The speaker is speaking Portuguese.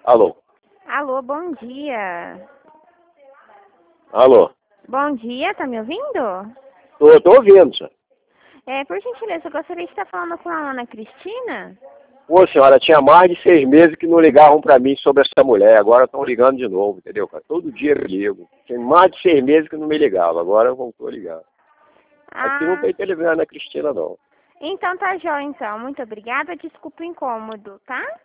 Alô? Alô, bom dia. Alô? Bom dia, tá me ouvindo? Tô ouvindo, senhor. Por gentileza, eu gostaria de estar falando com a Ana Cristina. Pô, senhora, tinha mais de 6 meses que não ligavam pra mim sobre essa mulher. Agora estão ligando de novo, entendeu, cara? Todo dia eu ligo. Tinha mais de 6 meses que não me ligava. Agora voltou a ligar. Aqui não Ah, tem televisão Ana Cristina, não. então tá jóia, então. Muito obrigada. Desculpa o incômodo, tá?